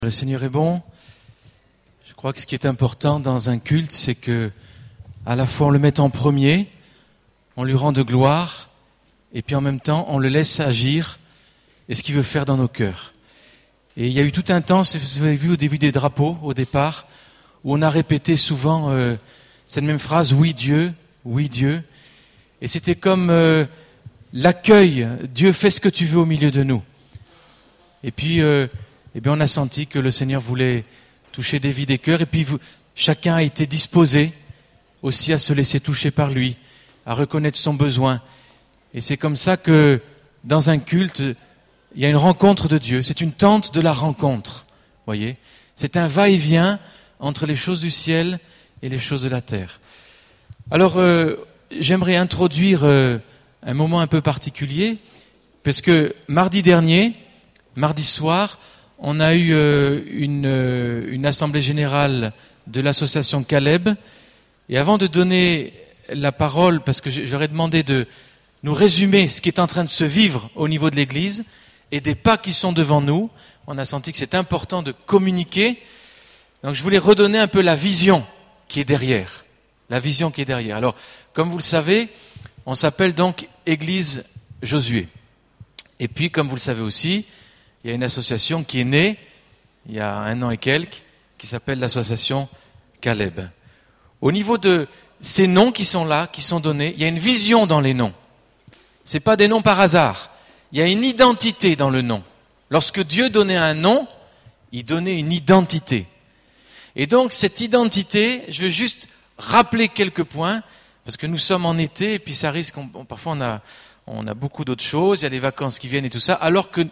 Le Seigneur est bon. Je crois que ce qui est important dans un culte, c'est que à la fois on le met en premier, on lui rend de gloire, et puis en même temps on le laisse agir et ce qu'il veut faire dans nos cœurs. Et il y a eu tout un temps, vous avez vu au début des drapeaux, au départ, où on a répété souvent cette même phrase, oui Dieu, oui Dieu. Et c'était comme l'accueil, Dieu fait ce que tu veux au milieu de nous. Et puis on a senti que le Seigneur voulait toucher des vies, des cœurs, et puis chacun a été disposé aussi à se laisser toucher par lui, à reconnaître son besoin. Et c'est comme ça que dans un culte, il y a une rencontre de Dieu. C'est une tente de la rencontre, voyez. C'est un va-et-vient entre les choses du ciel et les choses de la terre. Alors, j'aimerais introduire un moment un peu particulier, parce que mardi soir, on a eu une assemblée générale de l'association Caleb. Et avant de donner la parole, parce que j'aurais demandé de nous résumer ce qui est en train de se vivre au niveau de l'Église et des pas qui sont devant nous, on a senti que c'est important de communiquer. Donc je voulais redonner un peu la vision qui est derrière. La vision qui est derrière. Alors, comme vous le savez, on s'appelle donc Église Josué. Et puis, comme vous le savez aussi, il y a une association qui est née, il y a 1 an et quelques, qui s'appelle l'association Caleb. Au niveau de ces noms qui sont là, qui sont donnés, il y a une vision dans les noms. C'est pas des noms par hasard. Il y a une identité dans le nom. Lorsque Dieu donnait un nom, il donnait une identité. Et donc, cette identité, je veux juste rappeler quelques points, parce que nous sommes en été, et puis ça risque, parfois on a beaucoup d'autres choses, il y a des vacances qui viennent et tout ça, alors que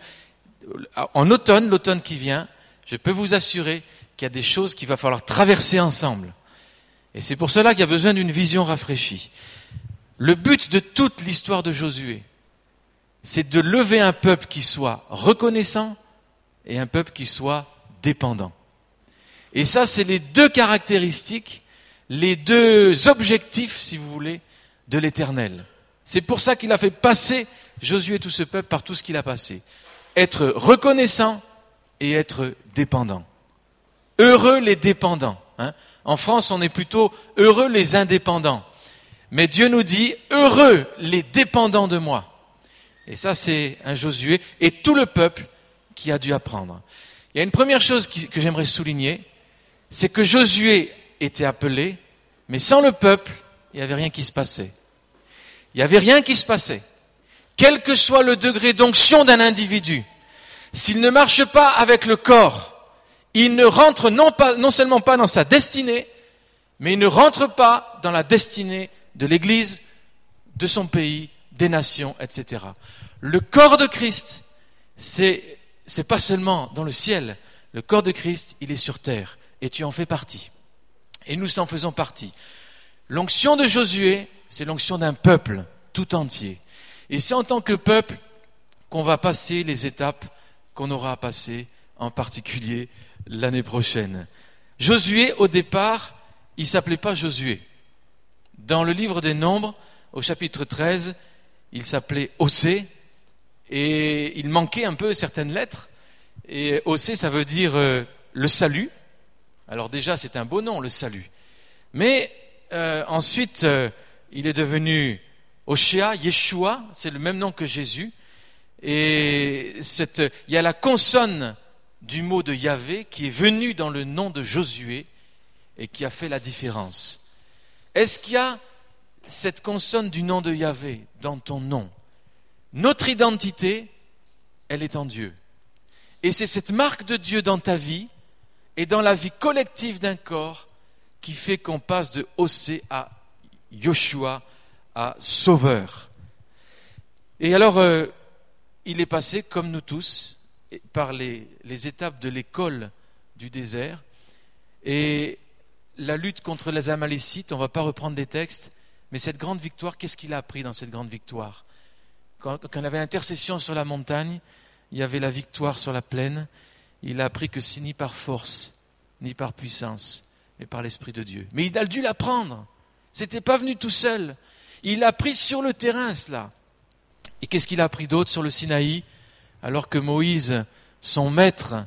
en automne, l'automne qui vient, je peux vous assurer qu'il y a des choses qu'il va falloir traverser ensemble. Et c'est pour cela qu'il y a besoin d'une vision rafraîchie. Le but de toute l'histoire de Josué, c'est de lever un peuple qui soit reconnaissant et un peuple qui soit dépendant. Et ça, c'est les deux caractéristiques, les deux objectifs, si vous voulez, de l'Éternel. C'est pour ça qu'il a fait passer Josué et tout ce peuple par tout ce qu'il a passé. Être reconnaissant et être dépendant. Heureux les dépendants. En France, on est plutôt heureux les indépendants. Mais Dieu nous dit, heureux les dépendants de moi. Et ça, c'est un Josué et tout le peuple qui a dû apprendre. Il y a une première chose que j'aimerais souligner, c'est que Josué était appelé, mais sans le peuple, il n'y avait rien qui se passait. Il n'y avait rien qui se passait. Quel que soit le degré d'onction d'un individu, s'il ne marche pas avec le corps, il ne rentre non seulement pas dans sa destinée, mais il ne rentre pas dans la destinée de l'Église, de son pays, des nations, etc. Le corps de Christ, c'est pas seulement dans le ciel. Le corps de Christ, il est sur terre, et tu en fais partie. Et nous en faisons partie. L'onction de Josué, c'est l'onction d'un peuple tout entier. Et c'est en tant que peuple qu'on va passer les étapes qu'on aura à passer, en particulier l'année prochaine. Josué, au départ, il s'appelait pas Josué. Dans le livre des Nombres, au chapitre 13, il s'appelait Osée, et il manquait un peu certaines lettres. Et Osée, ça veut dire le salut. Alors déjà, c'est un beau nom, le salut. Mais ensuite, il est devenu Oshéa, Yeshua, c'est le même nom que Jésus. Et il y a la consonne du mot de Yahvé qui est venue dans le nom de Josué et qui a fait la différence. Est-ce qu'il y a cette consonne du nom de Yahvé dans ton nom? Notre identité, elle est en Dieu. Et c'est cette marque de Dieu dans ta vie et dans la vie collective d'un corps qui fait qu'on passe de Osée à Yoshua, à Sauveur. Et alors, il est passé, comme nous tous, par les étapes de l'école du désert. Et la lutte contre les Amalécites, on ne va pas reprendre des textes, mais cette grande victoire, qu'est-ce qu'il a appris dans cette grande victoire? Quand il y avait intercession sur la montagne, il y avait la victoire sur la plaine. Il a appris que c'est ni par force, ni par puissance, mais par l'Esprit de Dieu. Mais il a dû l'apprendre. C'était pas venu tout seul. Il a appris sur le terrain cela. Et qu'est-ce qu'il a appris d'autre sur le Sinaï? Alors que Moïse, son maître,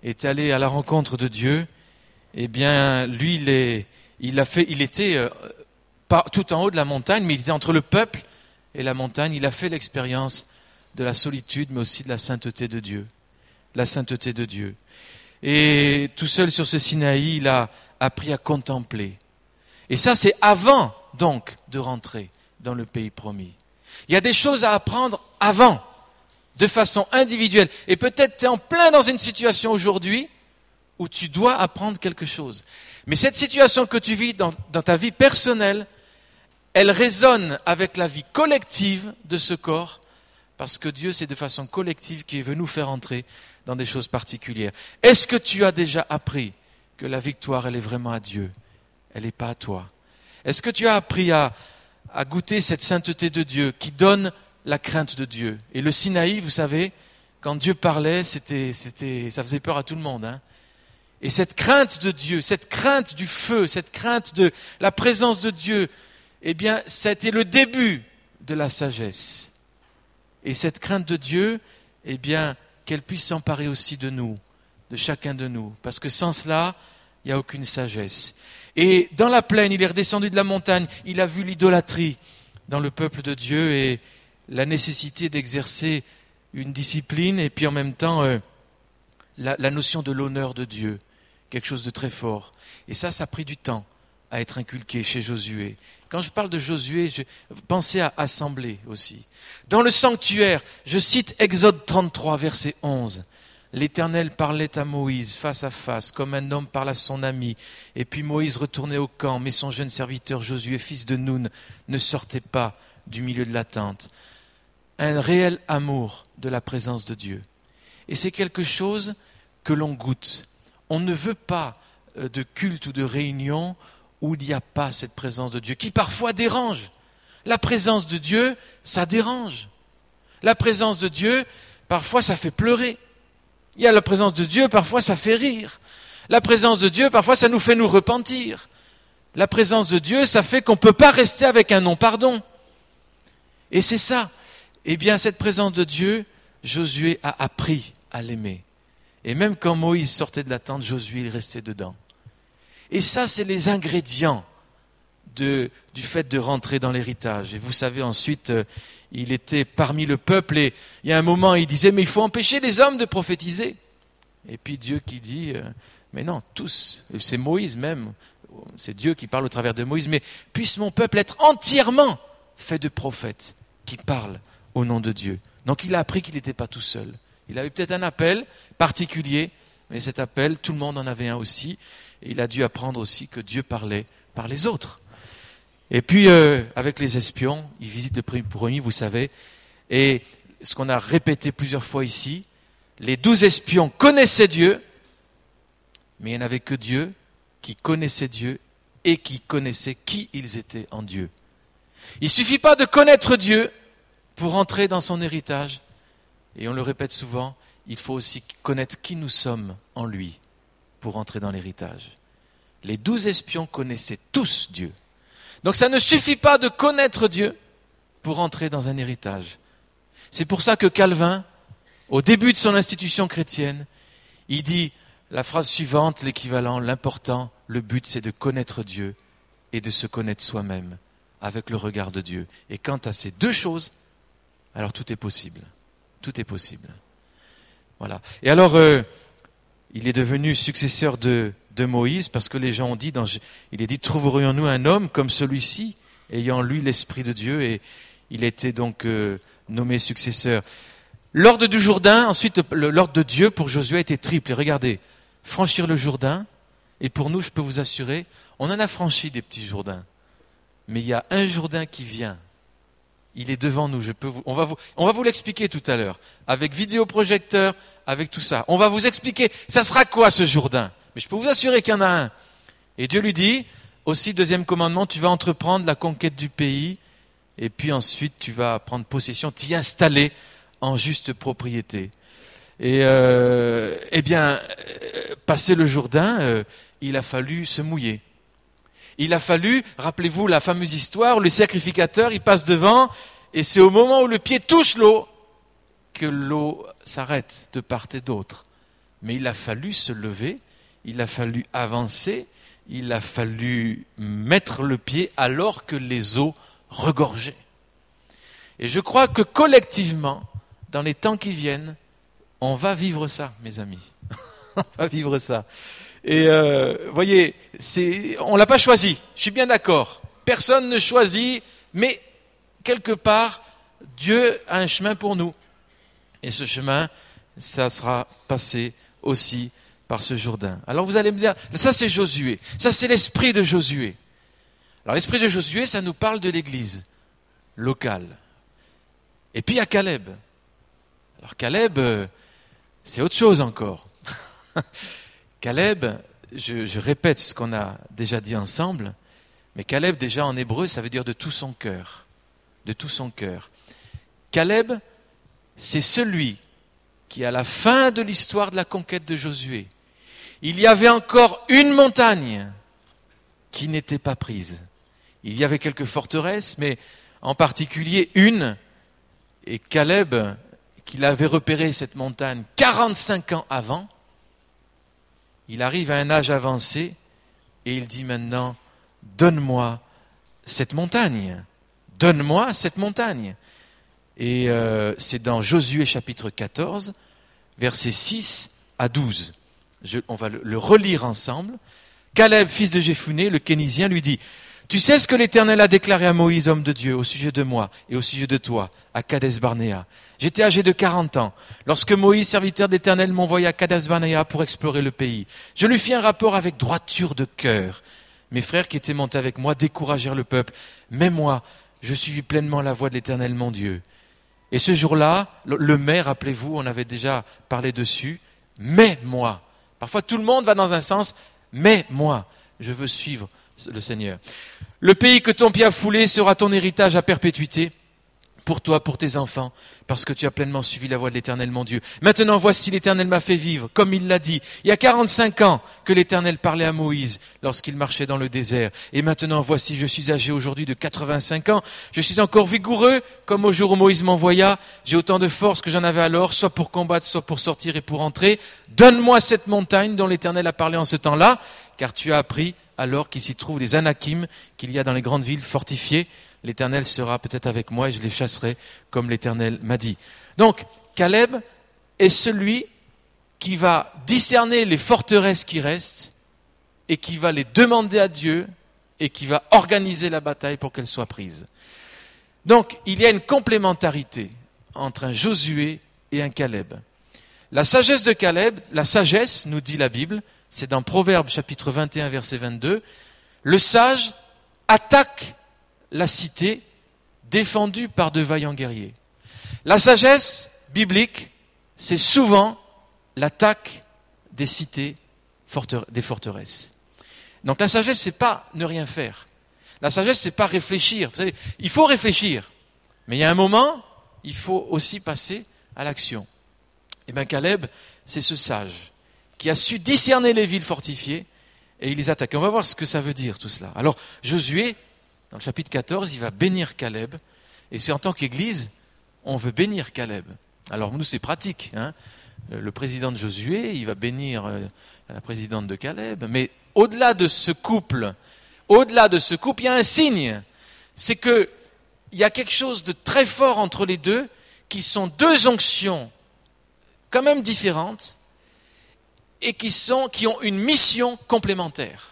est allé à la rencontre de Dieu, eh bien, lui, il était pas tout en haut de la montagne, mais il était entre le peuple et la montagne. Il a fait l'expérience de la solitude, mais aussi de la sainteté de Dieu. La sainteté de Dieu. Et tout seul sur ce Sinaï, il a appris à contempler. Et ça, c'est avant, donc, de rentrer dans le pays promis. Il y a des choses à apprendre avant, de façon individuelle. Et peut-être tu es en plein dans une situation aujourd'hui où tu dois apprendre quelque chose. Mais cette situation que tu vis dans ta vie personnelle, elle résonne avec la vie collective de ce corps, parce que Dieu, c'est de façon collective qu'il veut nous faire entrer dans des choses particulières. Est-ce que tu as déjà appris que la victoire, elle est vraiment à Dieu? Elle n'est pas à toi. Est-ce que tu as appris à goûter cette sainteté de Dieu qui donne la crainte de Dieu? Et le Sinaï, vous savez, quand Dieu parlait, ça faisait peur à tout le monde. Hein. Et cette crainte de Dieu, cette crainte du feu, cette crainte de la présence de Dieu, eh bien, ça a été le début de la sagesse. Et cette crainte de Dieu, eh bien, qu'elle puisse s'emparer aussi de nous, de chacun de nous. Parce que sans cela, il n'y a aucune sagesse. Et dans la plaine, il est redescendu de la montagne, il a vu l'idolâtrie dans le peuple de Dieu et la nécessité d'exercer une discipline et puis en même temps la notion de l'honneur de Dieu, quelque chose de très fort. Et ça a pris du temps à être inculqué chez Josué. Quand je parle de Josué, pensez à assembler aussi. Dans le sanctuaire, je cite Exode 33, verset 11. L'Éternel parlait à Moïse face à face, comme un homme parle à son ami. Et puis Moïse retournait au camp, mais son jeune serviteur Josué, fils de Nun, ne sortait pas du milieu de la tente. Un réel amour de la présence de Dieu. Et c'est quelque chose que l'on goûte. On ne veut pas de culte ou de réunion où il n'y a pas cette présence de Dieu, qui parfois dérange. La présence de Dieu, ça dérange. La présence de Dieu, parfois ça fait pleurer. Il y a la présence de Dieu, parfois ça fait rire. La présence de Dieu, parfois ça nous fait nous repentir. La présence de Dieu, ça fait qu'on ne peut pas rester avec un non-pardon. Et c'est ça. Eh bien, cette présence de Dieu, Josué a appris à l'aimer. Et même quand Moïse sortait de la tente, Josué, il restait dedans. Et ça, c'est les ingrédients du fait de rentrer dans l'héritage. Et vous savez, ensuite, il était parmi le peuple et il y a un moment, il disait, mais il faut empêcher les hommes de prophétiser. Et puis Dieu qui dit, mais non, tous, c'est Moïse même, c'est Dieu qui parle au travers de Moïse, mais puisse mon peuple être entièrement fait de prophètes qui parlent au nom de Dieu. Donc il a appris qu'il n'était pas tout seul. Il avait peut-être un appel particulier, mais cet appel, tout le monde en avait un aussi. Et il a dû apprendre aussi que Dieu parlait par les autres. Et puis, avec les espions, ils visitent le pays promis, vous savez. Et ce qu'on a répété plusieurs fois ici, les 12 espions connaissaient Dieu, mais il n'y en avait que Dieu qui connaissait Dieu et qui connaissait qui ils étaient en Dieu. Il ne suffit pas de connaître Dieu pour entrer dans son héritage. Et on le répète souvent, il faut aussi connaître qui nous sommes en lui pour entrer dans l'héritage. Les 12 espions connaissaient tous Dieu. Donc ça ne suffit pas de connaître Dieu pour entrer dans un héritage. C'est pour ça que Calvin, au début de son institution chrétienne, il dit la phrase suivante, l'équivalent, l'important, le but c'est de connaître Dieu et de se connaître soi-même avec le regard de Dieu. Et quant à ces deux choses, alors tout est possible. Tout est possible. Voilà. Et alors, il est devenu successeur de Moïse parce que les gens ont dit, il est dit, trouverions-nous un homme comme celui-ci, ayant lui l'Esprit de Dieu, et il était donc nommé successeur. L'ordre du Jourdain, ensuite l'ordre de Dieu pour Josué était triple. Et regardez, franchir le Jourdain, et pour nous, je peux vous assurer, on en a franchi des petits Jourdains, mais il y a un Jourdain qui vient. Il est devant nous. On va vous l'expliquer tout à l'heure, avec vidéoprojecteur, avec tout ça. On va vous expliquer, ça sera quoi ce Jourdain? Mais je peux vous assurer qu'il y en a un. Et Dieu lui dit, aussi, deuxième commandement, tu vas entreprendre la conquête du pays, et puis ensuite tu vas prendre possession, t'y installer en juste propriété. Et passer le Jourdain, il a fallu se mouiller. Il a fallu, rappelez-vous la fameuse histoire, où le sacrificateur, il passe devant, et c'est au moment où le pied touche l'eau, que l'eau s'arrête de part et d'autre. Mais il a fallu se lever, il a fallu avancer, il a fallu mettre le pied alors que les eaux regorgeaient. Et je crois que collectivement, dans les temps qui viennent, on va vivre ça, mes amis. On va vivre ça. Et voyez, on ne l'a pas choisi, je suis bien d'accord. Personne ne choisit, mais quelque part, Dieu a un chemin pour nous. Et ce chemin, ça sera passé aussi par ce Jourdain. Alors vous allez me dire, ça c'est Josué, ça c'est l'esprit de Josué. Alors l'esprit de Josué, ça nous parle de l'église locale. Et puis il y a Caleb. Alors Caleb, c'est autre chose encore. Caleb, je répète ce qu'on a déjà dit ensemble, mais Caleb déjà en hébreu, ça veut dire de tout son cœur. De tout son cœur. Caleb, c'est celui qui, à la fin de l'histoire de la conquête de Josué, il y avait encore une montagne qui n'était pas prise. Il y avait quelques forteresses, mais en particulier une, et Caleb, qu'il avait repéré cette montagne 45 ans avant, il arrive à un âge avancé et il dit maintenant, donne-moi cette montagne. Donne-moi cette montagne. Et c'est dans Josué chapitre 14, versets 6 à 12. On va le relire ensemble. Caleb, fils de Jephuné, le Kénizien, lui dit, « Tu sais ce que l'Éternel a déclaré à Moïse, homme de Dieu, au sujet de moi et au sujet de toi, à Kadès-Barnéa. J'étais âgé de 40 ans, lorsque Moïse, serviteur de l'Éternel, m'envoya à Kadès-Barnéa pour explorer le pays. Je lui fis un rapport avec droiture de cœur. Mes frères qui étaient montés avec moi découragèrent le peuple. Mais moi, je suivis pleinement la voie de l'Éternel, mon Dieu. Et ce jour-là, le mais, rappelez-vous, on avait déjà parlé dessus, mais moi. Parfois, tout le monde va dans un sens, mais moi, je veux suivre le Seigneur. Le pays que ton pied a foulé sera ton héritage à perpétuité, pour toi, pour tes enfants, parce que tu as pleinement suivi la voie de l'Éternel, mon Dieu. Maintenant, voici, l'Éternel m'a fait vivre, comme il l'a dit. Il y a 45 ans que l'Éternel parlait à Moïse lorsqu'il marchait dans le désert. Et maintenant, voici, je suis âgé aujourd'hui de 85 ans. Je suis encore vigoureux, comme au jour où Moïse m'envoya. J'ai autant de force que j'en avais alors, soit pour combattre, soit pour sortir et pour entrer. Donne-moi cette montagne dont l'Éternel a parlé en ce temps-là, car tu as appris alors qu'il s'y trouve des Anakim, qu'il y a dans les grandes villes fortifiées. L'Éternel sera peut-être avec moi et je les chasserai comme l'Éternel m'a dit. Donc, Caleb est celui qui va discerner les forteresses qui restent et qui va les demander à Dieu et qui va organiser la bataille pour qu'elle soit prise. Donc, il y a une complémentarité entre un Josué et un Caleb. La sagesse de Caleb, la sagesse, nous dit la Bible, c'est dans Proverbes chapitre 21, verset 22, le sage attaque la cité défendue par de vaillants guerriers. La sagesse biblique, c'est souvent l'attaque des cités, des forteresses. Donc la sagesse, c'est pas ne rien faire. La sagesse, c'est pas réfléchir. Vous savez, il faut réfléchir, mais il y a un moment, il faut aussi passer à l'action. Et bien Caleb, c'est ce sage qui a su discerner les villes fortifiées et il les attaque. On va voir ce que ça veut dire tout cela. Alors Josué, dans le chapitre 14, il va bénir Caleb. Et c'est en tant qu'Église, on veut bénir Caleb. Alors nous, c'est pratique. Hein. Le président de Josué, il va bénir la présidente de Caleb. Mais au-delà de ce couple, il y a un signe. C'est qu'il y a quelque chose de très fort entre les deux, qui sont deux onctions quand même différentes et qui ont une mission complémentaire.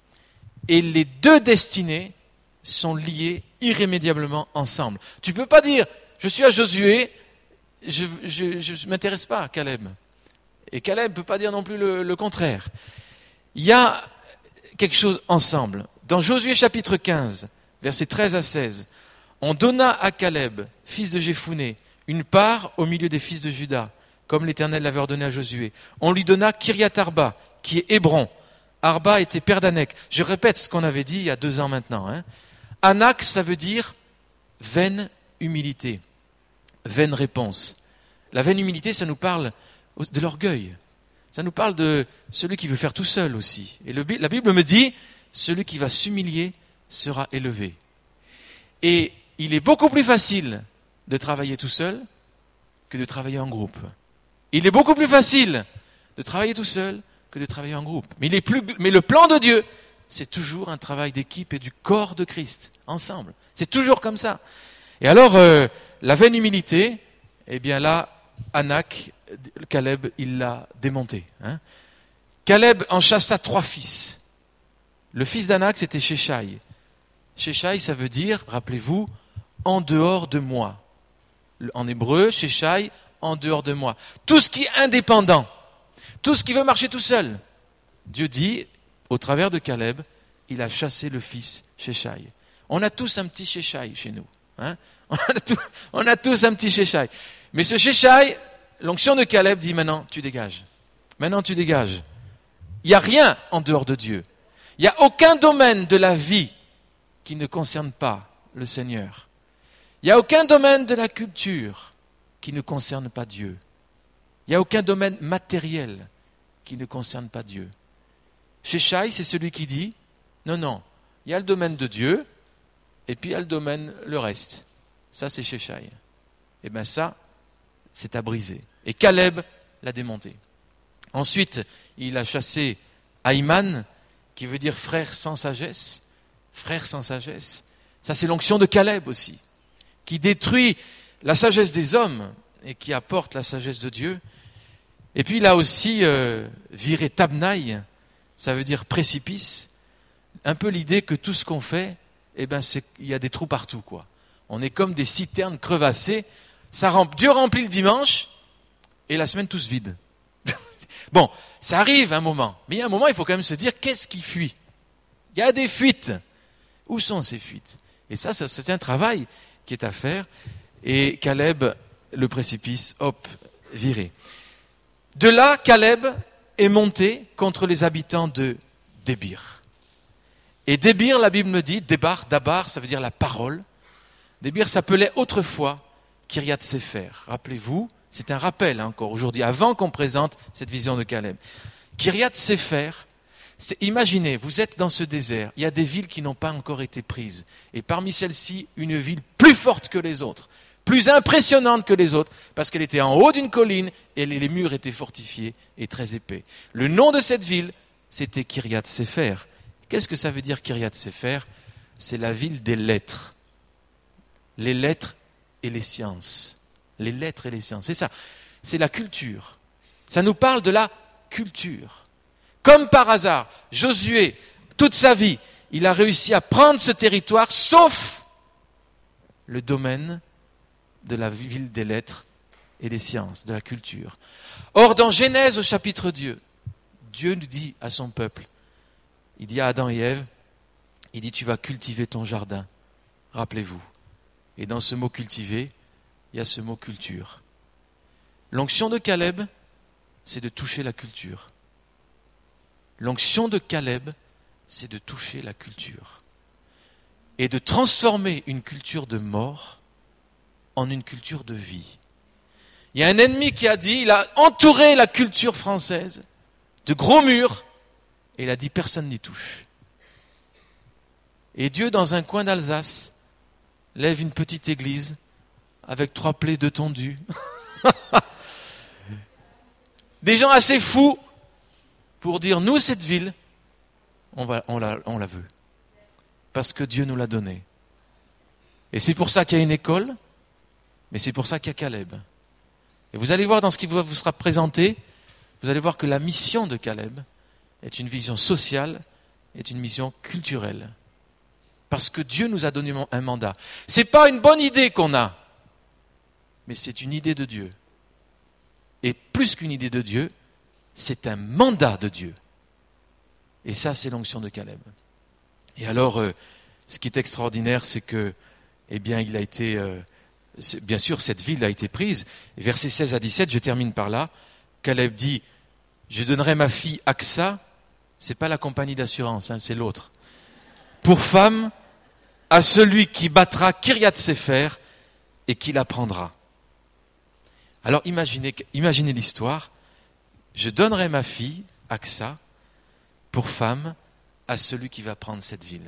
Et les deux destinées sont liés irrémédiablement ensemble. Tu ne peux pas dire, je suis à Josué, je ne m'intéresse pas à Caleb. Et Caleb ne peut pas dire non plus le contraire. Il y a quelque chose ensemble. Dans Josué chapitre 15, versets 13 à 16, on donna à Caleb, fils de Jephuné, une part au milieu des fils de Juda, comme l'Éternel l'avait ordonné à Josué. On lui donna Kiriath-Arba, qui est Hébron. Arba était père d'Anek. Je répète ce qu'on avait dit il y a 2 ans maintenant. Anak, ça veut dire vaine humilité, vaine réponse. La vaine humilité, ça nous parle de l'orgueil. Ça nous parle de celui qui veut faire tout seul aussi. Et la Bible me dit, celui qui va s'humilier sera élevé. Et il est beaucoup plus facile de travailler tout seul que de travailler en groupe. Il est beaucoup plus facile de travailler tout seul que de travailler en groupe. Mais le plan de Dieu, c'est toujours un travail d'équipe et du corps de Christ, ensemble. C'est toujours comme ça. Et alors, la vaine humilité, eh bien là, Anak, Caleb, il l'a démonté. Caleb en chassa 3 fils. Le fils d'Anak, c'était Sheshai. Sheshai, ça veut dire, rappelez-vous, en dehors de moi. En hébreu, Sheshai, en dehors de moi. Tout ce qui est indépendant, tout ce qui veut marcher tout seul. Dieu dit, au travers de Caleb, il a chassé le fils Sheshai. On a tous un petit Sheshai chez nous. On a tous un petit Sheshai. Mais ce Sheshai, l'onction de Caleb dit maintenant, tu dégages. Maintenant, tu dégages. Il n'y a rien en dehors de Dieu. Il n'y a aucun domaine de la vie qui ne concerne pas le Seigneur. Il n'y a aucun domaine de la culture qui ne concerne pas Dieu. Il n'y a aucun domaine matériel qui ne concerne pas Dieu. Sheshai, c'est celui qui dit, non, il y a le domaine de Dieu, et puis il y a le domaine, le reste. Ça, c'est Sheshai. Et bien ça, c'est à briser. Et Caleb l'a démonté. Ensuite, il a chassé Ahiman, qui veut dire frère sans sagesse. Frère sans sagesse. Ça, c'est l'onction de Caleb aussi, qui détruit la sagesse des hommes et qui apporte la sagesse de Dieu. Et puis, il a aussi viré Tabnaï, ça veut dire précipice. Un peu l'idée que tout ce qu'on fait, eh ben, il y a des trous partout, quoi. On est comme des citernes crevassées. Dieu remplit le dimanche et la semaine, tout se vide. Bon, ça arrive un moment. Mais il y a un moment, il faut quand même se dire, qu'est-ce qui fuit ? Il y a des fuites. Où sont ces fuites ? Et ça, c'est un travail qui est à faire. Et Caleb, le précipice, hop, viré. De là, Caleb est monté contre les habitants de Débir. Et Débir, la Bible me dit, Dabar, ça veut dire la parole. Débir s'appelait autrefois Kiryat Sefer. Rappelez-vous, c'est un rappel encore aujourd'hui, avant qu'on présente cette vision de Caleb. Kiryat Sefer, imaginez, vous êtes dans ce désert, il y a des villes qui n'ont pas encore été prises. Et parmi celles-ci, une ville plus forte que les autres, plus impressionnante que les autres, parce qu'elle était en haut d'une colline et les murs étaient fortifiés et très épais. Le nom de cette ville, c'était Kiryat Sefer. Qu'est-ce que ça veut dire Kiryat Sefer ? C'est la ville des lettres. Les lettres et les sciences. Les lettres et les sciences. C'est ça. C'est la culture. Ça nous parle de la culture. Comme par hasard, Josué, toute sa vie, il a réussi à prendre ce territoire, sauf le domaine de la ville des lettres et des sciences, de la culture. Or, dans Genèse au chapitre 2, Dieu nous dit à son peuple, il dit à Adam et Ève, il dit, tu vas cultiver ton jardin. Rappelez-vous. Et dans ce mot cultiver, il y a ce mot culture. L'onction de Caleb, c'est de toucher la culture. L'onction de Caleb, c'est de toucher la culture. Et de transformer une culture de mort en une culture de vie. Il y a un ennemi qui a dit, il a entouré la culture française de gros murs, et il a dit, personne n'y touche. Et Dieu, dans un coin d'Alsace, lève une petite église avec 3 plaies de tondu. Des gens assez fous pour dire, nous, cette ville, on la veut. Parce que Dieu nous l'a donnée. Et c'est pour ça qu'il y a une école, mais c'est pour ça qu'il y a Caleb. Et vous allez voir dans ce qui vous sera présenté, vous allez voir que la mission de Caleb est une vision sociale, est une mission culturelle. Parce que Dieu nous a donné un mandat. Ce n'est pas une bonne idée qu'on a, mais c'est une idée de Dieu. Et plus qu'une idée de Dieu, c'est un mandat de Dieu. Et ça, c'est l'onction de Caleb. Et alors, ce qui est extraordinaire, c'est que, eh bien, il a été, bien sûr, cette ville a été prise. Versets 16 à 17, je termine par là. Caleb dit, je donnerai ma fille Aksa, c'est pas la compagnie d'assurance, c'est l'autre, pour femme à celui qui battra Kiryat Sefer et qui la prendra. Alors imaginez l'histoire. Je donnerai ma fille, Aksa, pour femme à celui qui va prendre cette ville.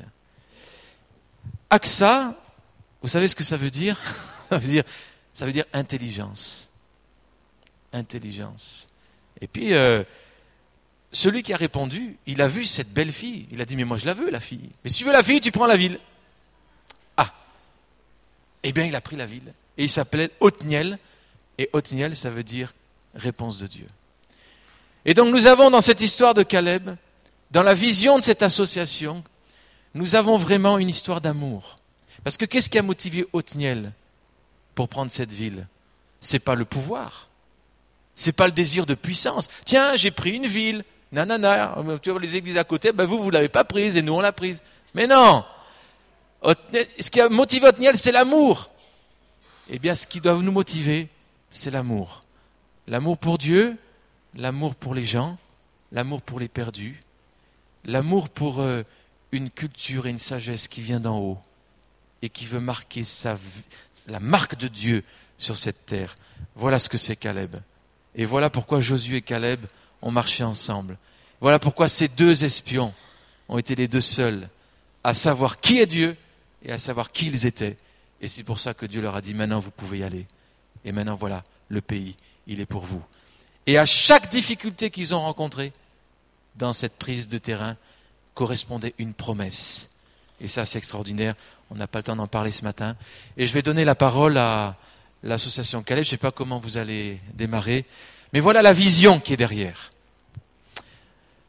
Aksa, vous savez ce que ça veut dire ? Ça veut dire intelligence. Intelligence. Et puis, celui qui a répondu, il a vu cette belle fille. Il a dit, mais moi je la veux, la fille. Mais si tu veux la fille, tu prends la ville. Ah. Eh bien, il a pris la ville. Et il s'appelait Othniel. Et Othniel, ça veut dire réponse de Dieu. Et donc nous avons dans cette histoire de Caleb, dans la vision de cette association, nous avons vraiment une histoire d'amour. Parce que qu'est-ce qui a motivé Othniel pour prendre cette ville? C'est pas le pouvoir. C'est pas le désir de puissance. Tiens, j'ai pris une ville. Nanana. Tu vois les églises à côté, ben vous l'avez pas prise et nous on l'a prise. Mais non. Ce qui a motivé Othniel, c'est l'amour. Eh bien, ce qui doit nous motiver, c'est l'amour. L'amour pour Dieu, l'amour pour les gens, l'amour pour les perdus, l'amour pour une culture et une sagesse qui vient d'en haut et qui veut marquer la marque de Dieu sur cette terre. Voilà ce que c'est Caleb. Et voilà pourquoi Josué et Caleb ont marché ensemble. Voilà pourquoi ces deux espions ont été les deux seuls à savoir qui est Dieu et à savoir qui ils étaient. Et c'est pour ça que Dieu leur a dit, maintenant vous pouvez y aller. Et maintenant voilà, le pays, il est pour vous. Et à chaque difficulté qu'ils ont rencontrée dans cette prise de terrain correspondait une promesse. Et ça, c'est extraordinaire. On n'a pas le temps d'en parler ce matin. Et je vais donner la parole à l'association Caleb. Je ne sais pas comment vous allez démarrer. Mais voilà la vision qui est derrière.